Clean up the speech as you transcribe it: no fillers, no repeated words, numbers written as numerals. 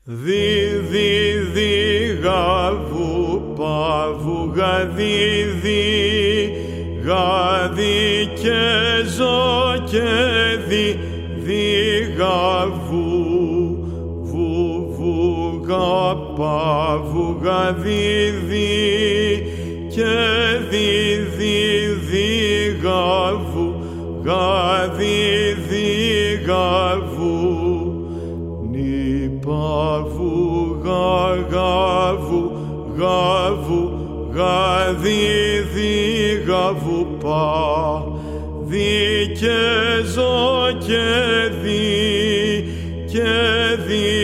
Δι, δι, δι, γαβου, παβου, γαδι, δι, γαδι και ζω και δι, δι, γαβου, βου, βου, γα, παβου, γαδι, δι, και δι, δι, δι, γαβου, γαδι, δι, γαβου, παβου, γαβου, γαβου, γαδι, δι, γαβου, πα, δι και ζω και δι,